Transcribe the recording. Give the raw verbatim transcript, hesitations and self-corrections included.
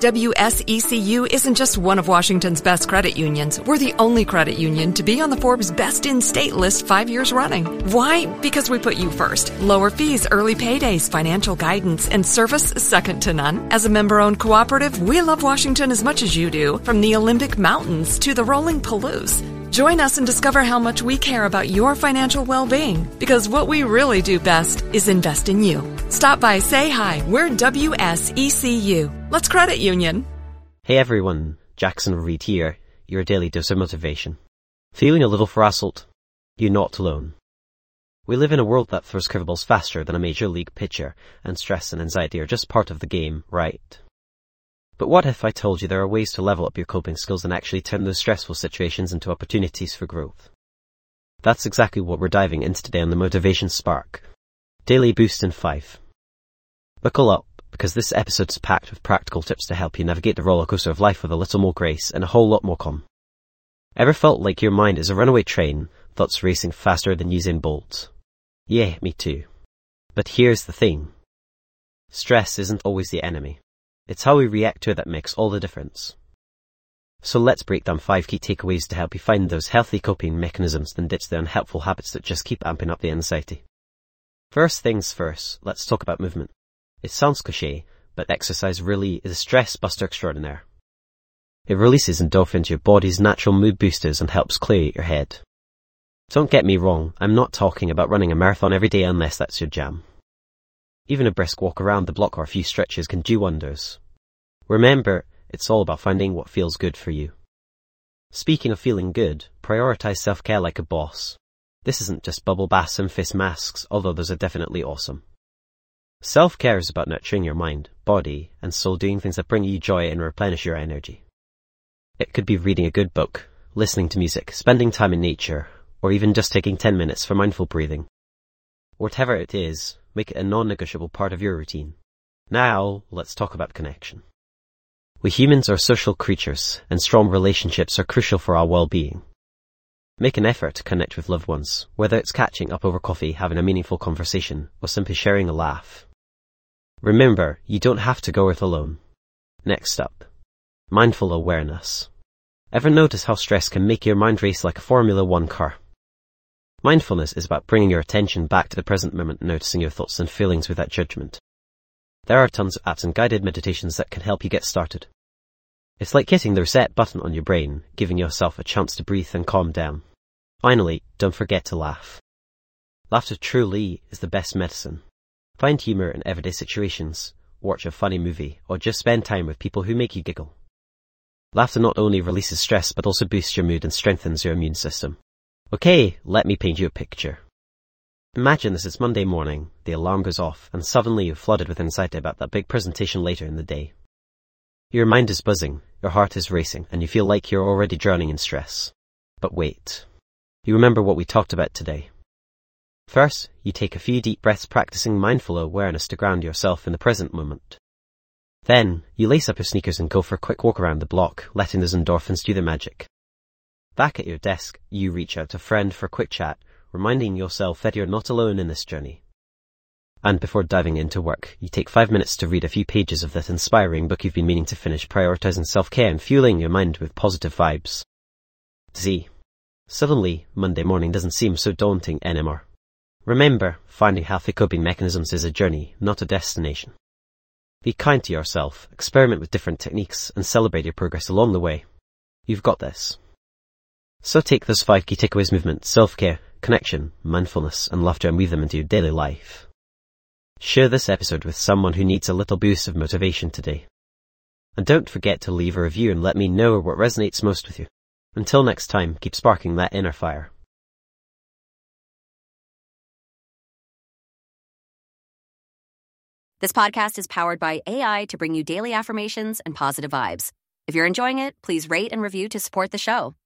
W S E C U isn't just one of Washington's best credit unions. We're the only credit union to be on the Forbes Best in State list five years running. Why? Because we put you first. Lower fees, early paydays, financial guidance, and service second to none. As a member-owned cooperative, we love Washington as much as you do, from the Olympic Mountains to the rolling Palouse. Join us and discover how much we care about your financial well-being, because what we really do best is invest in you. Stop by, say hi. We're W S E C U. Let's credit union. Hey everyone, Jackson Reed here, your daily dose of motivation. Feeling a little frazzled? You're not alone. We live in a world that throws curveballs faster than a major league pitcher, and stress and anxiety are just part of the game, right? But what if I told you there are ways to level up your coping skills and actually turn those stressful situations into opportunities for growth? That's exactly what we're diving into today on the Motivation Spark. Daily Boost in five. Buckle up, because this episode's packed with practical tips to help you navigate the rollercoaster of life with a little more grace and a whole lot more calm. Ever felt like your mind is a runaway train, thoughts racing faster than Usain Bolt? Yeah, me too. But here's the thing. Stress isn't always the enemy. It's how we react to it that makes all the difference. So let's break down five key takeaways to help you find those healthy coping mechanisms and ditch the unhelpful habits that just keep amping up the anxiety. First things first, let's talk about movement. It sounds cliche, but exercise really is a stress buster extraordinaire. It releases endorphins, your body's natural mood boosters, and helps clear your head. Don't get me wrong, I'm not talking about running a marathon every day unless that's your jam. Even a brisk walk around the block or a few stretches can do wonders. Remember, it's all about finding what feels good for you. Speaking of feeling good, prioritize self-care like a boss. This isn't just bubble baths and face masks, although those are definitely awesome. Self-care is about nurturing your mind, body, and soul, doing things that bring you joy and replenish your energy. It could be reading a good book, listening to music, spending time in nature, or even just taking ten minutes for mindful breathing. Whatever it is, make it a non-negotiable part of your routine. Now, let's talk about connection. We humans are social creatures, and strong relationships are crucial for our well-being. Make an effort to connect with loved ones, whether it's catching up over coffee, having a meaningful conversation, or simply sharing a laugh. Remember, you don't have to go it alone. Next up, mindful awareness. Ever notice how stress can make your mind race like a Formula One car? Mindfulness is about bringing your attention back to the present moment, noticing your thoughts and feelings without judgment. There are tons of apps and guided meditations that can help you get started. It's like hitting the reset button on your brain, giving yourself a chance to breathe and calm down. Finally, don't forget to laugh. Laughter truly is the best medicine. Find humor in everyday situations, watch a funny movie, or just spend time with people who make you giggle. Laughter not only releases stress but also boosts your mood and strengthens your immune system. Okay, let me paint you a picture. Imagine this is Monday morning, the alarm goes off, and suddenly you're flooded with anxiety about that big presentation later in the day. Your mind is buzzing, your heart is racing, and you feel like you're already drowning in stress. But wait. You remember what we talked about today. First, you take a few deep breaths, practicing mindful awareness to ground yourself in the present moment. Then, you lace up your sneakers and go for a quick walk around the block, letting those endorphins do their magic. Back at your desk, you reach out to a friend for a quick chat, reminding yourself that you're not alone in this journey. And before diving into work, you take five minutes to read a few pages of that inspiring book you've been meaning to finish, prioritizing self-care and fueling your mind with positive vibes. See, suddenly, Monday morning doesn't seem so daunting anymore. Remember, finding healthy coping mechanisms is a journey, not a destination. Be kind to yourself, experiment with different techniques, and celebrate your progress along the way. You've got this. So take those five key takeaways: movement, self-care, connection, mindfulness, and laughter, and weave them into your daily life. Share this episode with someone who needs a little boost of motivation today. And don't forget to leave a review and let me know what resonates most with you. Until next time, keep sparking that inner fire. This podcast is powered by A I to bring you daily affirmations and positive vibes. If you're enjoying it, please rate and review to support the show.